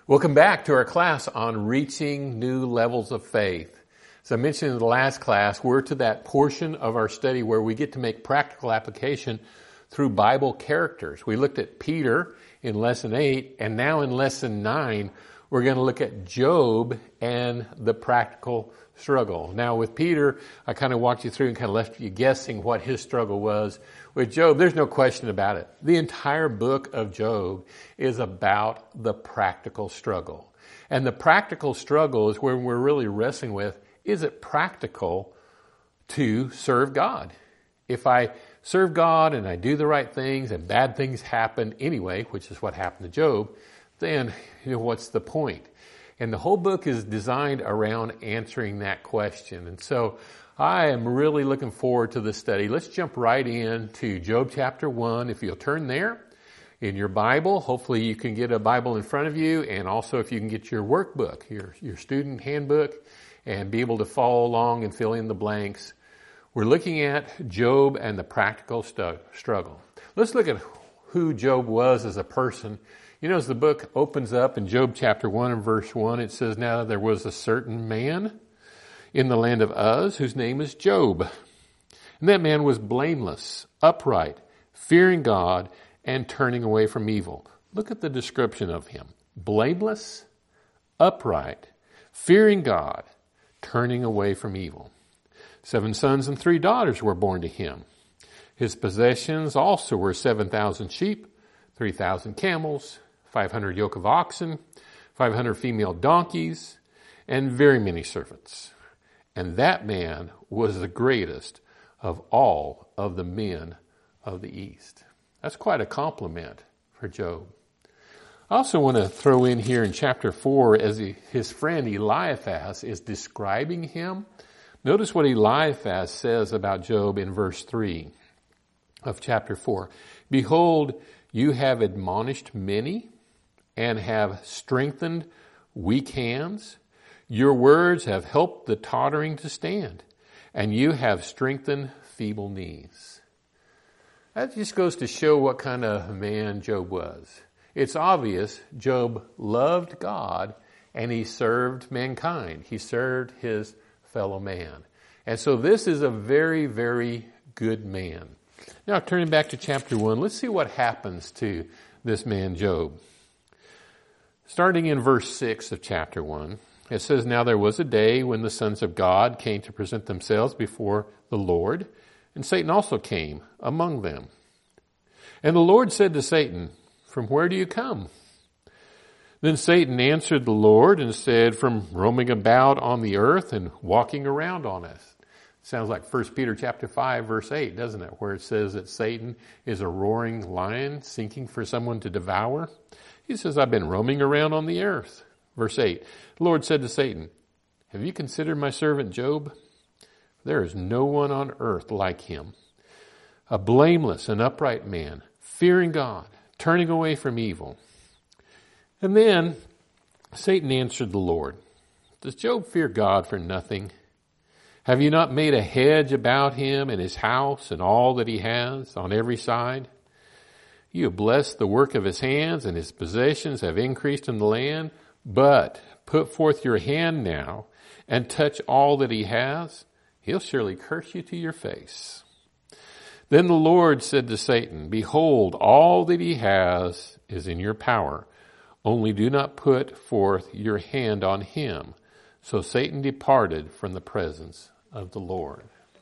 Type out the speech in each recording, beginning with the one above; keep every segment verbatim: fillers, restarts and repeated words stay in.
Welcome back to our class on reaching new levels of faith. As I mentioned in the last class, we're to that portion of our study where we get to make practical application through Bible characters. We looked at Peter in lesson eight, and now in lesson nine, we're going to look at Job and the practical struggle. Now with Peter, I kind of walked you through and kind of left you guessing what his struggle was. With Job, there's no question about it. The entire book of Job is about the practical struggle. And the practical struggle is where we're really wrestling with, is it practical to serve God? If I serve God and I do the right things and bad things happen anyway, which is what happened to Job, then you know what's the point? And the whole book is designed around answering that question. And so I am really looking forward to this study. Let's jump right into Job chapter one. If you'll turn there in your Bible, hopefully you can get a Bible in front of you, and also if you can get your workbook, your, your student handbook, and be able to follow along and fill in the blanks. We're looking at Job and the practical stu- struggle. Let's look at who Job was as a person. You know, as the book opens up in Job chapter one and verse one, it says, "Now there was a certain man in the land of Uz, whose name is Job. And that man was blameless, upright, fearing God, and turning away from evil." Look at the description of him. Blameless, upright, fearing God, turning away from evil. Seven sons and three daughters were born to him. His possessions also were seven thousand sheep, three thousand camels, five hundred yoke of oxen, five hundred female donkeys, and very many servants. And that man was the greatest of all of the men of the East. That's quite a compliment for Job. I also want to throw in here in chapter four, as he, his friend Eliphaz is describing him. Notice what Eliphaz says about Job in verse three of chapter four. "Behold, you have admonished many and have strengthened weak hands. Your words have helped the tottering to stand, and you have strengthened feeble knees." That just goes to show what kind of man Job was. It's obvious Job loved God and he served mankind. He served his fellow man. And so this is a very, very good man. Now turning back to chapter one, let's see what happens to this man Job. Starting in verse six of chapter one, it says, "Now there was a day when the sons of God came to present themselves before the Lord, and Satan also came among them. And the Lord said to Satan, 'From where do you come?' Then Satan answered the Lord and said, 'From roaming about on the earth and walking around on it.'" Sounds like First Peter chapter five, verse eight, doesn't it? Where it says that Satan is a roaring lion seeking for someone to devour. He says, "I've been roaming around on the earth." Verse eight, "The Lord said to Satan, 'Have you considered my servant Job? There is no one on earth like him, a blameless and upright man, fearing God, turning away from evil.' And then Satan answered the Lord, 'Does Job fear God for nothing? Have you not made a hedge about him and his house and all that he has on every side? You have blessed the work of his hands, and his possessions have increased in the land. But put forth your hand now and touch all that he has. He'll surely curse you to your face.' Then the Lord said to Satan, 'Behold, all that he has is in your power. Only do not put forth your hand on him.' So Satan departed from the presence of the Lord."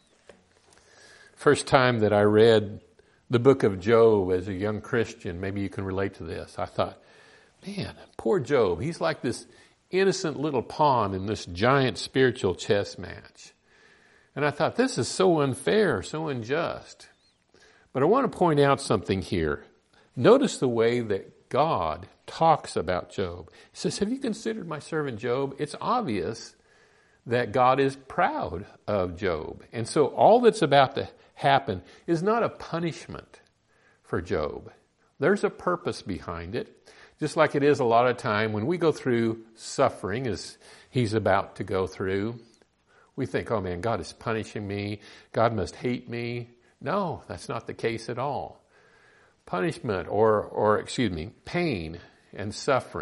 First time that I read the book of Job as a young Christian, maybe you can relate to this, I thought, man, poor Job. He's like this innocent little pawn in this giant spiritual chess match. And I thought, this is so unfair, so unjust. But I want to point out something here. Notice the way that God talks about Job. He says, "Have you considered my servant Job?" It's obvious that God is proud of Job. And so all that's about to happen is not a punishment for Job. There's a purpose behind it. Just like it is a lot of time when we go through suffering, as he's about to go through, we think, oh man, God is punishing me. God must hate me. No, that's not the case at all. Punishment or, or excuse me, pain and suffering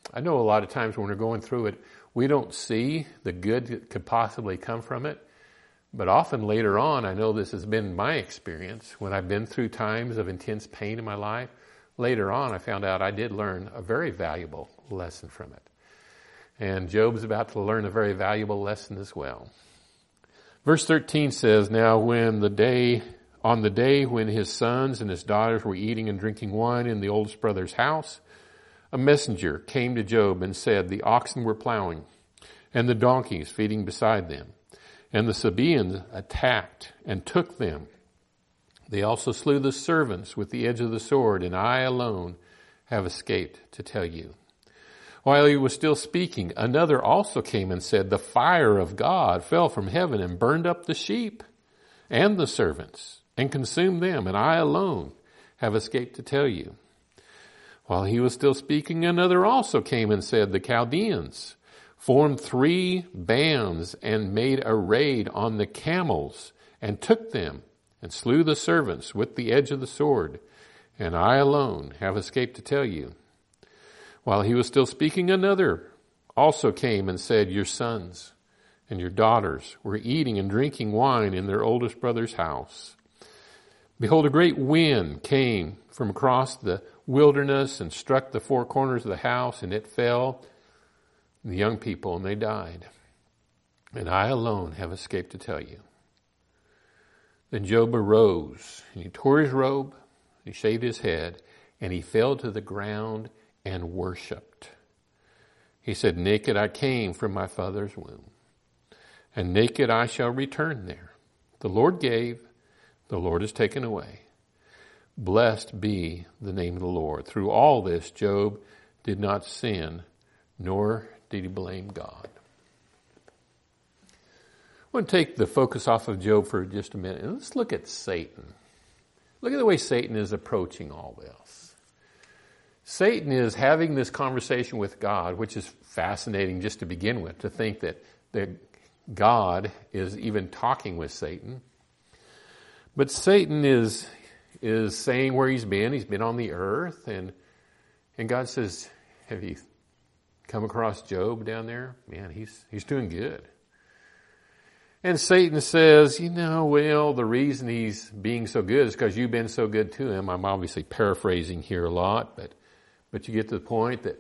I know a lot of times when we're going through it, we don't see the good that could possibly come from it. But often later on, I know this has been my experience, when I've been through times of intense pain in my life, later on I found out I did learn a very valuable lesson from it. And Job's about to learn a very valuable lesson as well. Verse thirteen says, Now when the day, on the day when his sons and his daughters were eating and drinking wine in the oldest brother's house, a messenger came to Job and said, The oxen were plowing, and the donkeys feeding beside them. And the Sabaeans attacked and took them. They also slew the servants with the edge of the sword, and I alone have escaped to tell you. While he was still speaking, another also came and said, The fire of God fell from heaven and burned up the sheep and the servants and consumed them, and I alone have escaped to tell you. While he was still speaking, another also came and said, The Chaldeans formed three bands and made a raid on the camels and took them and slew the servants with the edge of the sword, and I alone have escaped to tell you. While he was still speaking, another also came and said, Your sons and your daughters were eating and drinking wine in their oldest brother's house. Behold, a great wind came from across the wilderness and struck the four corners of the house, and it fell the young people, and they died. And I alone have escaped to tell you. Then Job arose, and he tore his robe, he shaved his head, and he fell to the ground and worshipped. He said, Naked I came from my father's womb, and naked I shall return there. The Lord gave, the Lord has taken away. Blessed be the name of the Lord. Through all this, Job did not sin, nor did he blame God. I want to take the focus off of Job for just a minute, and let's look at Satan. Look at the way Satan is approaching all this. Satan is having this conversation with God, which is fascinating just to begin with, to think that, that God is even talking with Satan. But Satan is, is saying where he's been. He's been on the earth, and, and God says, have you come across Job down there? Man, he's he's doing good. And Satan says, you know, well, the reason he's being so good is because you've been so good to him. I'm obviously paraphrasing here a lot, but but you get to the point that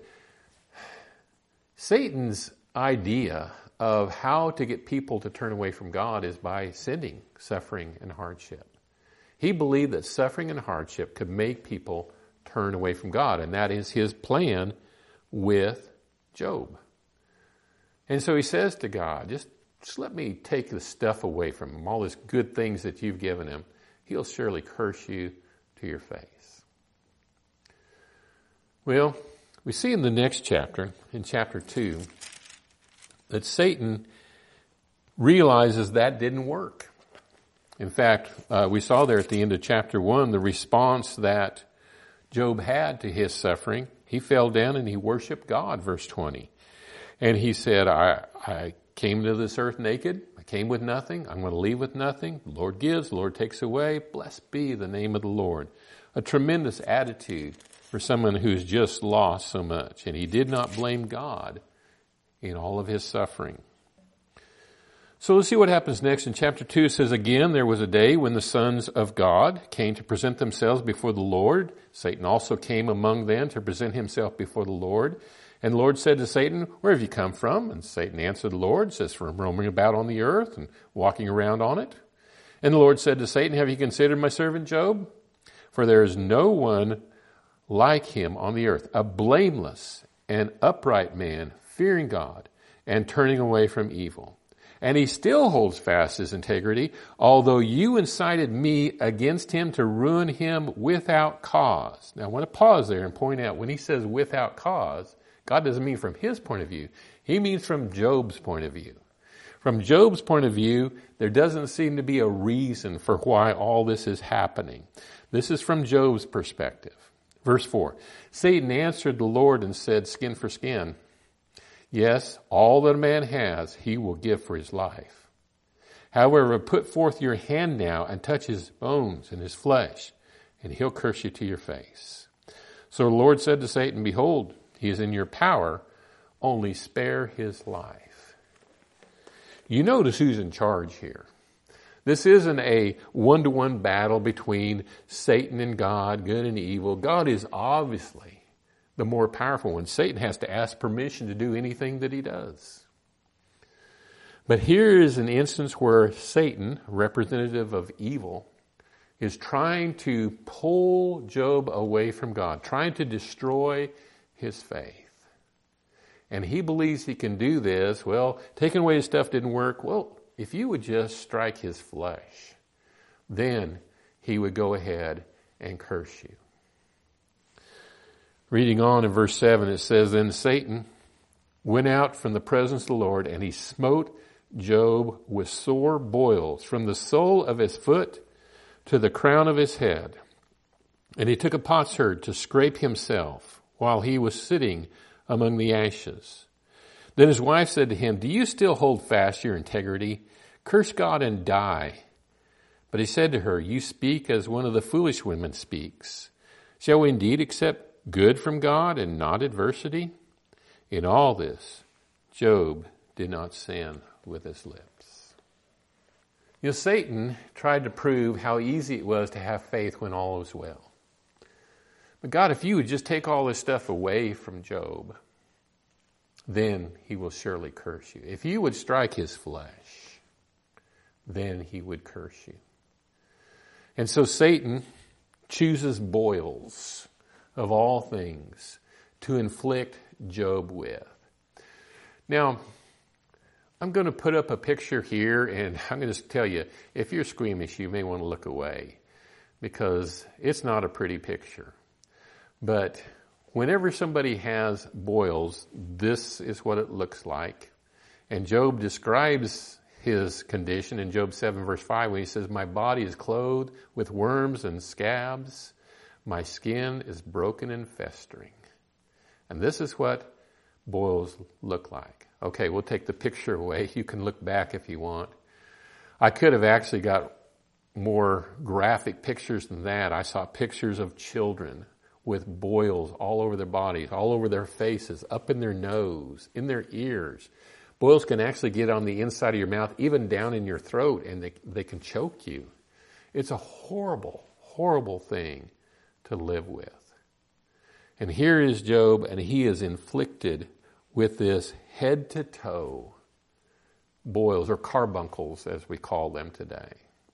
Satan's idea of how to get people to turn away from God is by sending suffering and hardship. He believed that suffering and hardship could make people turn away from God, and that is his plan with Job. And so he says to God, just, just let me take the stuff away from him, all these good things that you've given him. He'll surely curse you to your face. Well, we see in the next chapter, in chapter two, that Satan realizes that didn't work. In fact, uh, we saw there at the end of chapter one the response that Job had to his suffering. He fell down and he worshiped God, verse twenty. And he said, I, I came to this earth naked. I came with nothing. I'm going to leave with nothing. The Lord gives, the Lord takes away. Blessed be the name of the Lord. A tremendous attitude for someone who's just lost so much. And he did not blame God in all of his suffering. So let's see what happens next. In chapter two, it says, Again, there was a day when the sons of God came to present themselves before the Lord. Satan also came among them to present himself before the Lord. And the Lord said to Satan, Where have you come from? And Satan answered the Lord, says, From roaming about on the earth and walking around on it. And the Lord said to Satan, Have you considered my servant Job? For there is no one like him on the earth, a blameless and upright man, fearing God and turning away from evil. And he still holds fast his integrity, although you incited me against him to ruin him without cause. Now I want to pause there and point out, when he says without cause, God doesn't mean from his point of view. He means from Job's point of view. From Job's point of view, there doesn't seem to be a reason for why all this is happening. This is from Job's perspective. Verse four, Satan answered the Lord and said, Skin for skin. Yes, all that a man has, he will give for his life. However, put forth your hand now and touch his bones and his flesh, and he'll curse you to your face. So the Lord said to Satan, Behold, he is in your power, only spare his life. You notice who's in charge here. This isn't a one-to-one battle between Satan and God, good and evil. God is obviously the more powerful one. Satan has to ask permission to do anything that he does. But here is an instance where Satan, representative of evil, is trying to pull Job away from God, trying to destroy his faith. And he believes he can do this. Well, taking away his stuff didn't work. Well, if you would just strike his flesh, then he would go ahead and curse you. Reading on in verse seven, it says, Then Satan went out from the presence of the Lord, and he smote Job with sore boils from the sole of his foot to the crown of his head. And he took a potsherd to scrape himself while he was sitting among the ashes. Then his wife said to him, Do you still hold fast your integrity? Curse God and die. But he said to her, You speak as one of the foolish women speaks. Shall we indeed accept good from God and not adversity? In all this, Job did not sin with his lips. You know, Satan tried to prove how easy it was to have faith when all was well. But God, if you would just take all this stuff away from Job, then he will surely curse you. If you would strike his flesh, then he would curse you. And so Satan chooses boils of all things to inflict Job with. Now, I'm going to put up a picture here, and I'm going to tell you, if you're squeamish, you may want to look away, because it's not a pretty picture. But whenever somebody has boils, this is what it looks like. And Job describes his condition in Job seven verse five when he says, My body is clothed with worms and scabs. My skin is broken and festering. And this is what boils look like. Okay, we'll take the picture away. You can look back if you want. I could have actually got more graphic pictures than that. I saw pictures of children with boils all over their bodies, all over their faces, up in their nose, in their ears. Boils can actually get on the inside of your mouth, even down in your throat, and they, they can choke you. It's a horrible, horrible thing to live with. And here is Job, and he is inflicted with this head-to-toe boils, or carbuncles, as we call them today.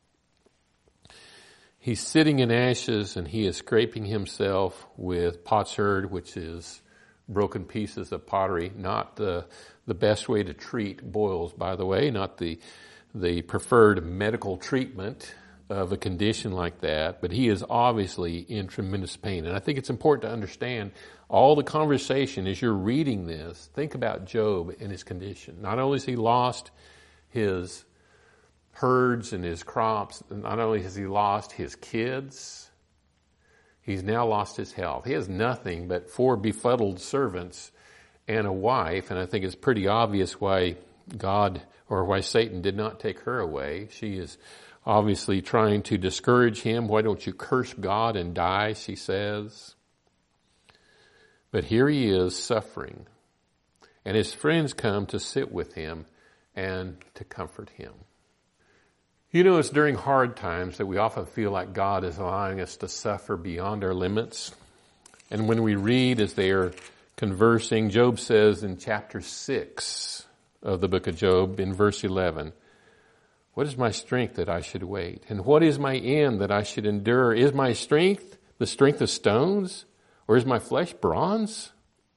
He's sitting in ashes, and he is scraping himself with potsherd, which is broken pieces of pottery. Not the the best way to treat boils, by the way, not the the preferred medical treatment of a condition like that, but he is obviously in tremendous pain. And I think it's important to understand all the conversation as you're reading this. Think about Job and his condition. Not only has he lost his herds and his crops, not only has he lost his kids, he's now lost his health. He has nothing but four befuddled servants and a wife, and I think it's pretty obvious why God, or why Satan did not take her away. She is obviously trying to discourage him. Why don't you curse God and die, she says. But here he is suffering, and his friends come to sit with him and to comfort him. You know, it's during hard times that we often feel like God is allowing us to suffer beyond our limits. And when we read as they are conversing, Job says in chapter six of the book of Job, in verse eleven, What is my strength that I should wait? And what is my end that I should endure? Is my strength the strength of stones? Or is my flesh bronze?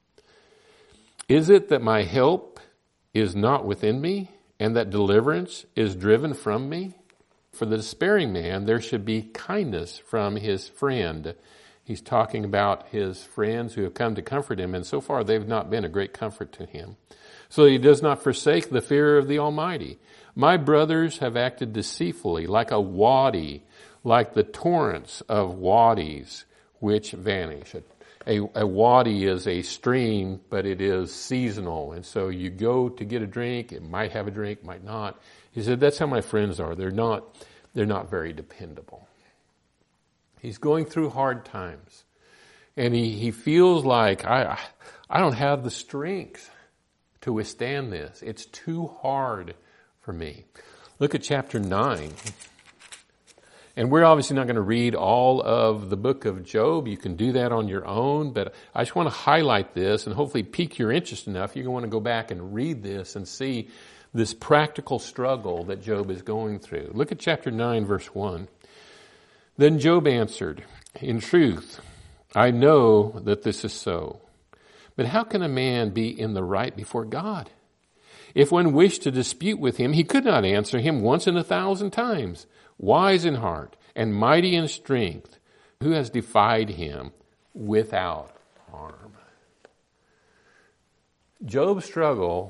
Is it that my help is not within me, and that deliverance is driven from me? For the despairing man, there should be kindness from his friend. He's talking about his friends who have come to comfort him, and so far they've not been a great comfort to him. So he does not forsake the fear of the Almighty. My brothers have acted deceitfully, like a wadi, like the torrents of wadis which vanish. A, a wadi is a stream, but it is seasonal. And so you go to get a drink, it might have a drink, might not. He said, that's how my friends are. They're not, they're not very dependable. He's going through hard times. And he, he feels like, I, I don't have the strength to withstand this. It's too hard for me. Look at chapter nine. And we're obviously not going to read all of the book of Job. You can do that on your own, but I just want to highlight this and hopefully pique your interest enough. You're going to want to go back and read this and see this practical struggle that Job is going through. Look at chapter nine, verse one. Then Job answered, "In truth, I know that this is so. But how can a man be in the right before God? If one wished to dispute with him, he could not answer him once in a thousand times. Wise in heart and mighty in strength, who has defied him without harm?" Job's struggle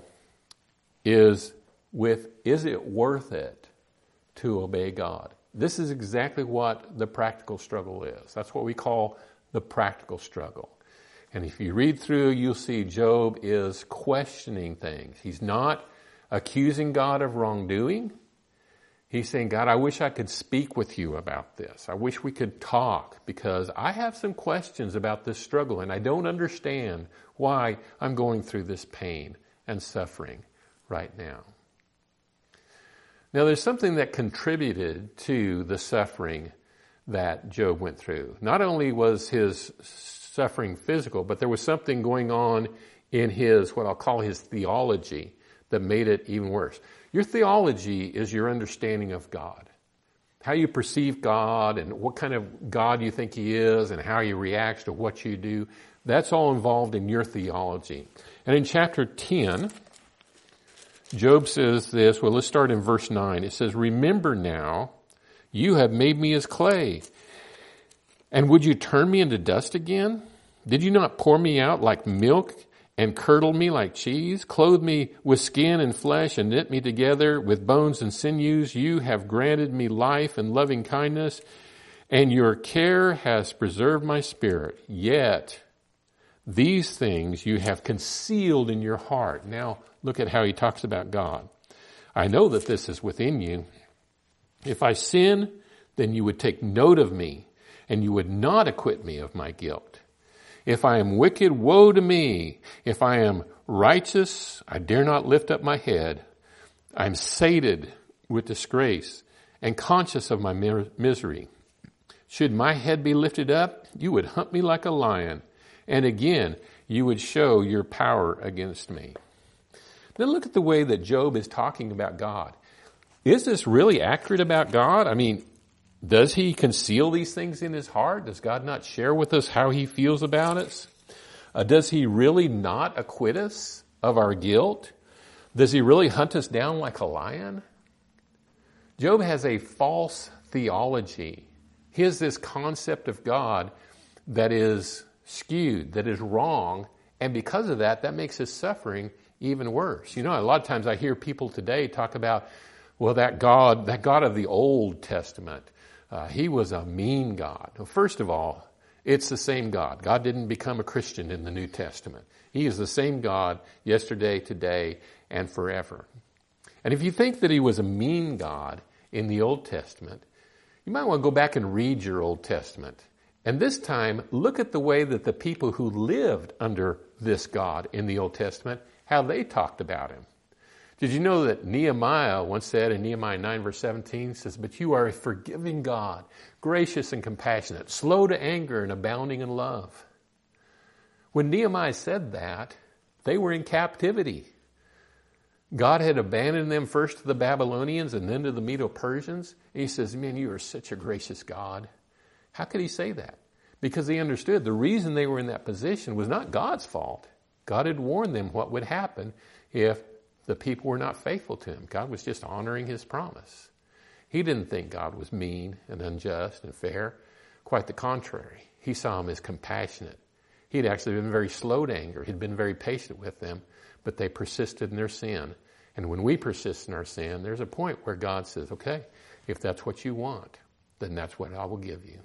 is with, is it worth it to obey God? This is exactly what the practical struggle is. That's what we call the practical struggle. And if you read through, you'll see Job is questioning things. He's not accusing God of wrongdoing. He's saying, God, I wish I could speak with you about this. I wish we could talk because I have some questions about this struggle and I don't understand why I'm going through this pain and suffering right now. Now, there's something that contributed to the suffering that Job went through. Not only was his suffering physical, but there was something going on in his, what I'll call his theology, that made it even worse. Your theology is your understanding of God. How you perceive God and what kind of God you think he is and how he reacts to what you do. That's all involved in your theology. And in chapter ten, Job says this, well, let's start in verse nine. It says, "Remember now, you have made me as clay. And would you turn me into dust again? Did you not pour me out like milk and curdle me like cheese? Clothe me with skin and flesh and knit me together with bones and sinews. You have granted me life and loving kindness, and your care has preserved my spirit. Yet these things you have concealed in your heart." Now look at how he talks about God. "I know that this is within you. If I sin, then you would take note of me, and you would not acquit me of my guilt. If I am wicked, woe to me. If I am righteous, I dare not lift up my head. I am sated with disgrace and conscious of my misery. Should my head be lifted up, you would hunt me like a lion, and again you would show your power against me." Then look at the way that Job is talking about God. Is this really accurate about God? I mean, does he conceal these things in his heart? Does God not share with us how he feels about us? Uh, does he really not acquit us of our guilt? Does he really hunt us down like a lion? Job has a false theology. He has this concept of God that is skewed, that is wrong, and because of that, that makes his suffering even worse. You know, a lot of times I hear people today talk about, well, that God, that God of the Old Testament, Uh, he was a mean God. Well, first of all, it's the same God. God didn't become a Christian in the New Testament. He is the same God yesterday, today, and forever. And if you think that he was a mean God in the Old Testament, you might want to go back and read your Old Testament. And this time, look at the way that the people who lived under this God in the Old Testament, how they talked about him. Did you know that Nehemiah once said in Nehemiah nine verse seventeen, says, "But you are a forgiving God, gracious and compassionate, slow to anger and abounding in love." When Nehemiah said that, they were in captivity. God had abandoned them first to the Babylonians and then to the Medo-Persians. And he says, "Man, you are such a gracious God." How could he say that? Because they understood the reason they were in that position was not God's fault. God had warned them what would happen if the people were not faithful to him. God was just honoring his promise. He didn't think God was mean and unjust and fair. Quite the contrary. He saw him as compassionate. He'd actually been very slow to anger. He'd been very patient with them, but they persisted in their sin. And when we persist in our sin, there's a point where God says, okay, if that's what you want, then that's what I will give you.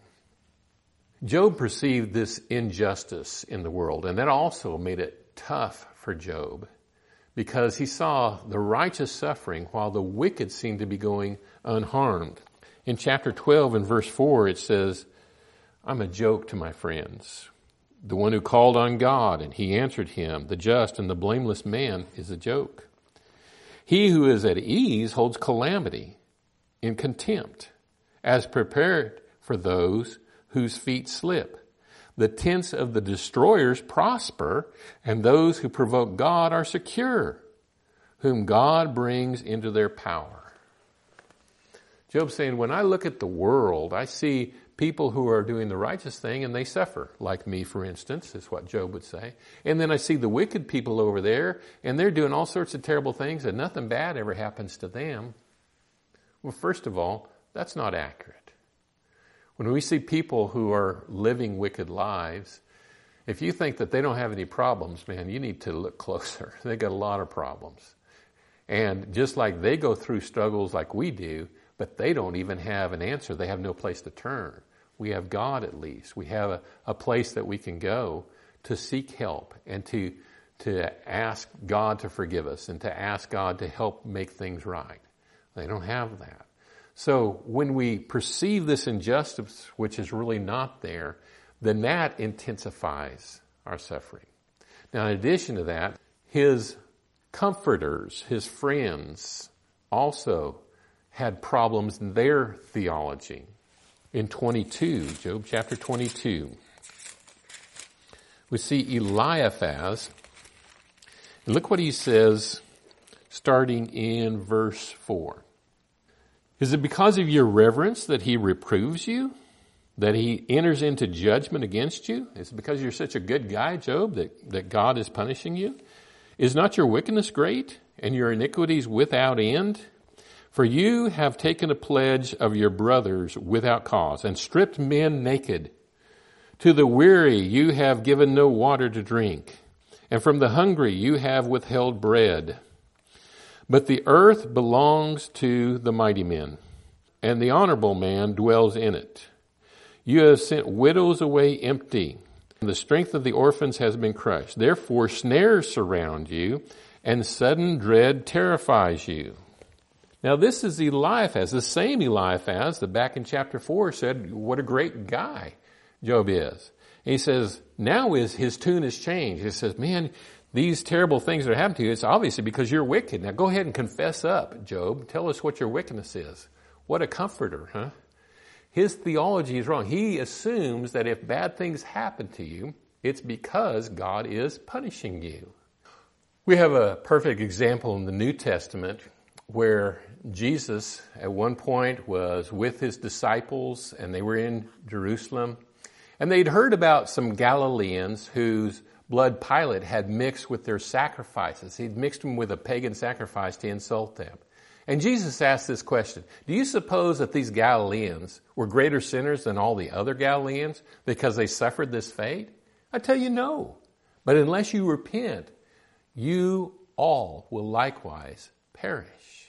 Job perceived this injustice in the world, and that also made it tough for Job, because he saw the righteous suffering while the wicked seemed to be going unharmed. In chapter twelve and verse four, it says, "I'm a joke to my friends, The one who called on God, and he answered him, the just and the blameless man, is a joke. He who is at ease holds calamity in contempt, as prepared for those whose feet slip. The tents of the destroyers prosper, and those who provoke God are secure, whom God brings into their power. Job's saying, when I look at the world, I see people who are doing the righteous thing and they suffer, like me, for instance, is what Job would say. And then I see the wicked people over there, and they're doing all sorts of terrible things, and nothing bad ever happens to them. Well, first of all, that's not accurate. When we see people who are living wicked lives, if you think that they don't have any problems, man, you need to look closer. They got a lot of problems. And just like they go through struggles like we do, but they don't even have an answer. They have no place to turn. We have God at least. We have a, a place that we can go to seek help and to, to ask God to forgive us and to ask God to help make things right. They don't have that. So when we perceive this injustice, which is really not there, then that intensifies our suffering. Now, in addition to that, his comforters, his friends, also had problems in their theology. In twenty-two, Job chapter twenty-two, we see Eliphaz. And look what he says starting in verse four. Is it because of your reverence that he reproves you? That he enters into judgment against you? Is it because you're such a good guy, Job, that, that God is punishing you? Is not your wickedness great and your iniquities without end? For you have taken a pledge of your brothers without cause and stripped men naked. To the weary you have given no water to drink, and from the hungry you have withheld bread. But the earth belongs to the mighty men, and the honorable man dwells in it. You have sent widows away empty, and the strength of the orphans has been crushed. Therefore snares surround you, and sudden dread terrifies you. Now this is Eliphaz, the same Eliphaz that back in chapter four said what a great guy Job is. And he says, now is his tune has changed. He says, man, these terrible things that are happening to you, it's obviously because you're wicked. Now go ahead and confess up, Job. Tell us what your wickedness is. What a comforter, huh? His theology is wrong. He assumes that if bad things happen to you, it's because God is punishing you. We have a perfect example in the New Testament where Jesus at one point was with his disciples and they were in Jerusalem. And they'd heard about some Galileans whose blood Pilate had mixed with their sacrifices. He'd mixed them with a pagan sacrifice to insult them. And Jesus asked this question, do you suppose that these Galileans were greater sinners than all the other Galileans because they suffered this fate? I tell you no. But unless you repent, you all will likewise perish.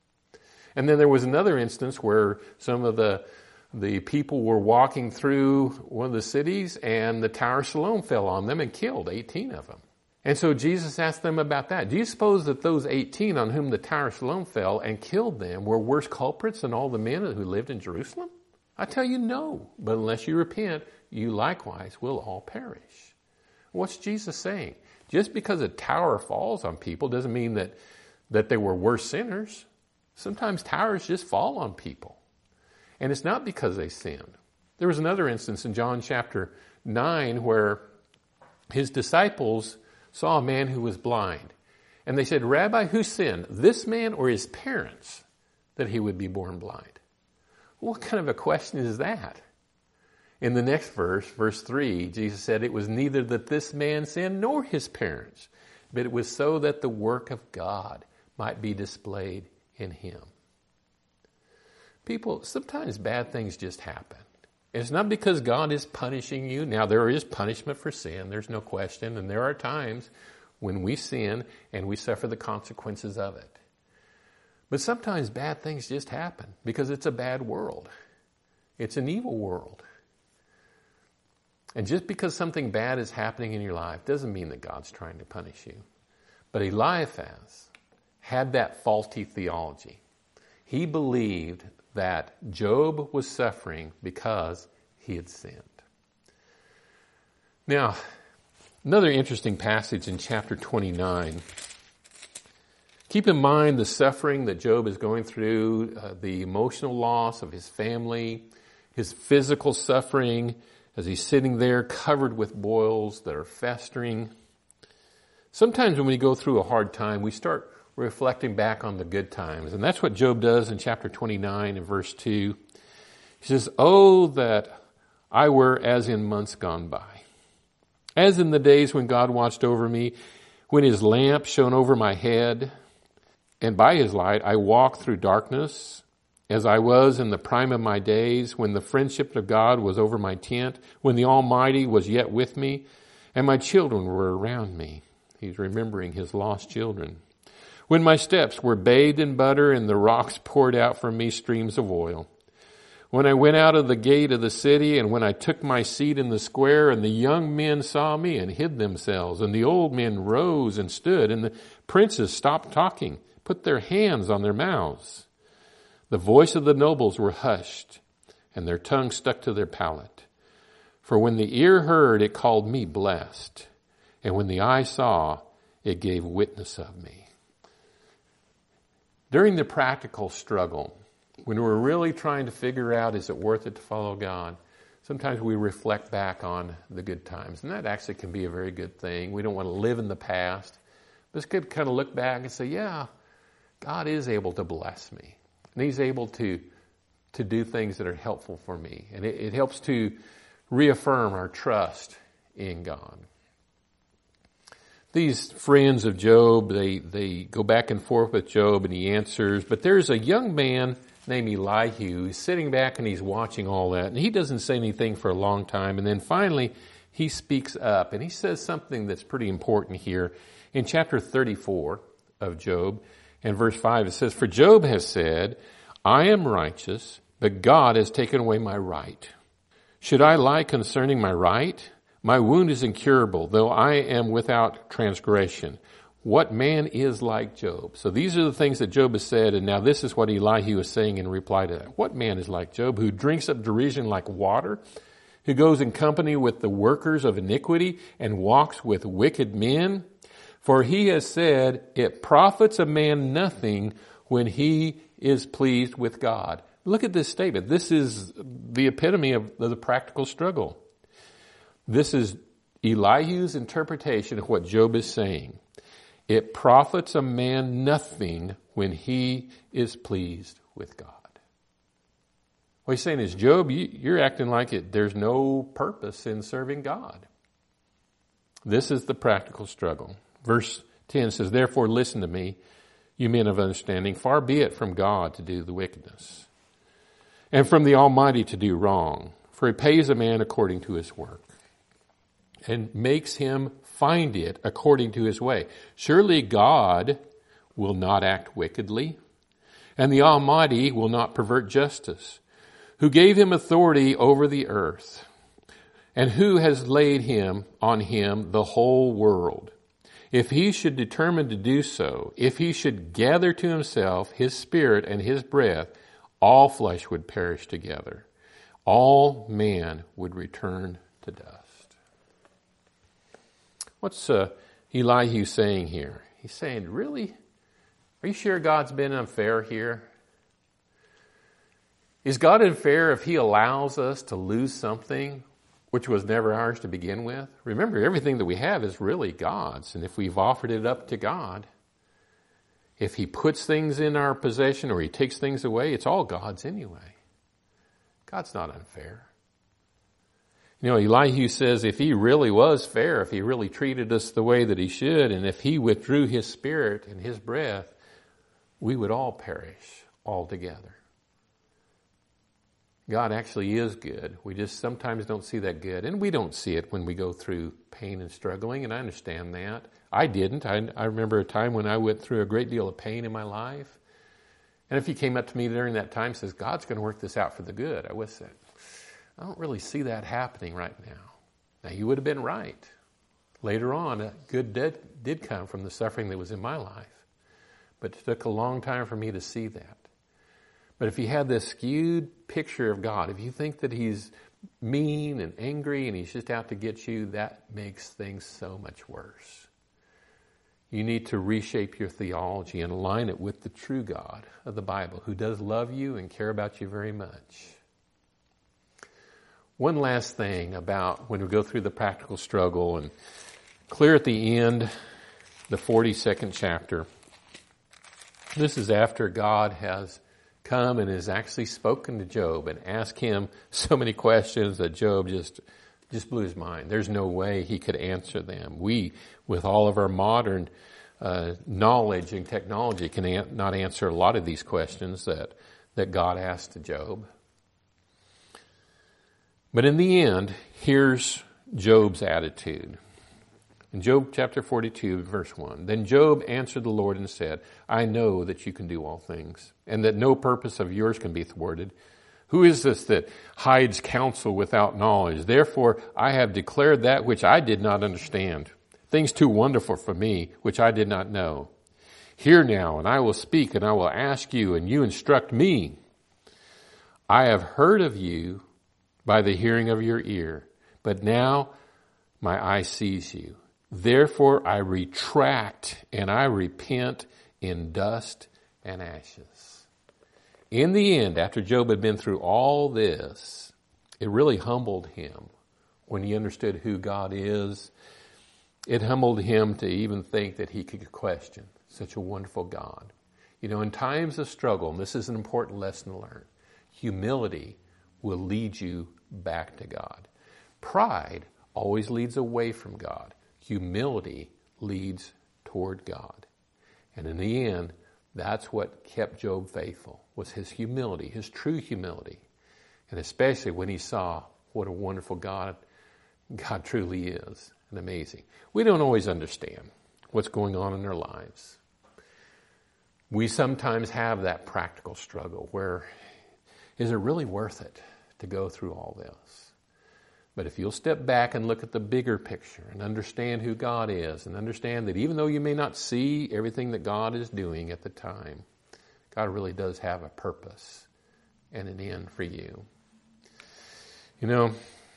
And then there was another instance where some of the The people were walking through one of the cities and the Tower of Siloam fell on them and killed eighteen of them. And so Jesus asked them about that. Do you suppose that those eighteen on whom the Tower of Siloam fell and killed them were worse culprits than all the men who lived in Jerusalem? I tell you no, but unless you repent, you likewise will all perish. What's Jesus saying? Just because a tower falls on people doesn't mean that, that they were worse sinners. Sometimes towers just fall on people. And it's not because they sinned. There was another instance in John chapter nine where his disciples saw a man who was blind. And they said, Rabbi, who sinned, this man or his parents, that he would be born blind? What kind of a question is that? In the next verse, verse three, Jesus said, it was neither that this man sinned nor his parents, but it was so that the work of God might be displayed in him. People, sometimes bad things just happen. It's not because God is punishing you. Now, there is punishment for sin. There's no question. And there are times when we sin and we suffer the consequences of it. But sometimes bad things just happen because it's a bad world. It's an evil world. And just because something bad is happening in your life doesn't mean that God's trying to punish you. But Eliphaz had that faulty theology. He believed that Job was suffering because he had sinned. Now, another interesting passage in chapter twenty-nine. Keep in mind the suffering that Job is going through, uh, the emotional loss of his family, his physical suffering as he's sitting there covered with boils that are festering. Sometimes when we go through a hard time, we start reflecting back on the good times. And that's what Job does in chapter twenty-nine and verse two. He says, "Oh, that I were as in months gone by, as in the days when God watched over me, when his lamp shone over my head, and by his light I walked through darkness, as I was in the prime of my days, when the friendship of God was over my tent, when the Almighty was yet with me, and my children were around me." He's remembering his lost children. "When my steps were bathed in butter, and the rocks poured out from me streams of oil. When I went out of the gate of the city, and when I took my seat in the square, and the young men saw me and hid themselves, and the old men rose and stood, and the princes stopped talking, put their hands on their mouths. The voice of the nobles were hushed, and their tongue stuck to their palate. For when the ear heard, it called me blessed, and when the eye saw, it gave witness of me." During the practical struggle, when we're really trying to figure out, is it worth it to follow God, sometimes we reflect back on the good times. And that actually can be a very good thing. We don't want to live in the past. But it's good to kind of look back and say, yeah, God is able to bless me. And he's able to, to do things that are helpful for me. And it, it helps to reaffirm our trust in God. These friends of Job, they, they go back and forth with Job and he answers. But there's a young man named Elihu. He's sitting back and he's watching all that. And he doesn't say anything for a long time. And then finally, he speaks up. And he says something that's pretty important here. In chapter thirty-four of Job, in verse five, it says, "For Job has said, I am righteous, but God has taken away my right. Should I lie concerning my right? My wound is incurable, though I am without transgression. What man is like Job?" So these are the things that Job has said, and now this is what Elihu is saying in reply to that. "What man is like Job, who drinks up derision like water, who goes in company with the workers of iniquity and walks with wicked men? For he has said, it profits a man nothing when he is pleased with God." Look at this statement. This is the epitome of the practical struggle. This is Elihu's interpretation of what Job is saying. It profits a man nothing when he is pleased with God. What he's saying is, Job, you, you're acting like it. There's no purpose in serving God. This is the practical struggle. Verse ten says, "Therefore listen to me, you men of understanding. Far be it from God to do the wickedness, and from the Almighty to do wrong. For he pays a man according to his work, and makes him find it according to his way. Surely God will not act wickedly, and the Almighty will not pervert justice. Who gave him authority over the earth, and who has laid him on him the whole world? If he should determine to do so, if he should gather to himself his spirit and his breath, all flesh would perish together. All man would return to dust." What's uh, Elihu saying here? He's saying, really? Are you sure God's been unfair here? Is God unfair if he allows us to lose something which was never ours to begin with? Remember, everything that we have is really God's. And if we've offered it up to God, if he puts things in our possession or he takes things away, it's all God's anyway. God's not unfair. You know, Elihu says if he really was fair, if he really treated us the way that he should, and if he withdrew his spirit and his breath, we would all perish altogether. God actually is good. We just sometimes don't see that good. And we don't see it when we go through pain and struggling, and I understand that. I didn't. I, I remember a time when I went through a great deal of pain in my life. And if you came up to me during that time and says, God's going to work this out for the good, I would say, I don't really see that happening right now. Now, you would have been right. Later on, good did, did come from the suffering that was in my life. But it took a long time for me to see that. But if you have this skewed picture of God, if you think that he's mean and angry and he's just out to get you, that makes things so much worse. You need to reshape your theology and align it with the true God of the Bible, who does love you and care about you very much. One last thing about when we go through the practical struggle, and clear at the end, the forty-second chapter. This is after God has come and has actually spoken to Job and asked him so many questions that Job just just blew his mind. There's no way he could answer them. We, with all of our modern uh, knowledge and technology, can an- not answer a lot of these questions that, that God asked to Job. But in the end, here's Job's attitude. In Job chapter forty-two, verse one, then Job answered the Lord and said, I know that you can do all things, and that no purpose of yours can be thwarted. Who is this that hides counsel without knowledge? Therefore, I have declared that which I did not understand, things too wonderful for me, which I did not know. Hear now, and I will speak, and I will ask you, and you instruct me. I have heard of you by the hearing of your ear, but now my eye sees you. Therefore I retract and I repent in dust and ashes. In the end, after Job had been through all this, it really humbled him when he understood who God is. It humbled him to even think that he could question such a wonderful God. You know, in times of struggle, and this is an important lesson to learn, humility will lead you back to God. Pride always leads away from God. Humility leads toward God. And in the end, that's what kept Job faithful, was his humility, his true humility. And especially when he saw what a wonderful God God truly is, and amazing. We don't always understand what's going on in our lives. We sometimes have that practical struggle where, is it really worth it to go through all this? But if you'll step back and look at the bigger picture and understand who God is and understand that even though you may not see everything that God is doing at the time, God really does have a purpose and an end for you. You know,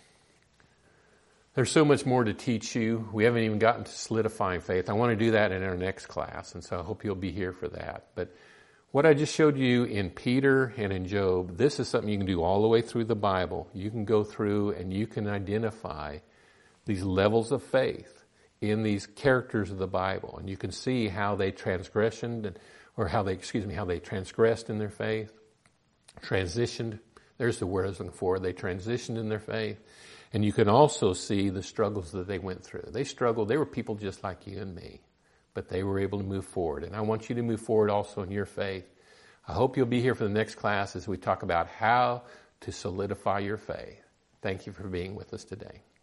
there's so much more to teach you. We haven't even gotten to solidifying faith. I want to do that in our next class, and so I hope you'll be here for that. But what I just showed you in Peter and in Job, this is something you can do all the way through the Bible. You can go through and you can identify these levels of faith in these characters of the Bible. And you can see how they transgressioned, or how they, excuse me, how they transgressed in their faith, transitioned. There's the word I was looking for. They transitioned in their faith. And you can also see the struggles that they went through. They struggled. They were people just like you and me. But they were able to move forward. And I want you to move forward also in your faith. I hope you'll be here for the next class as we talk about how to solidify your faith. Thank you for being with us today.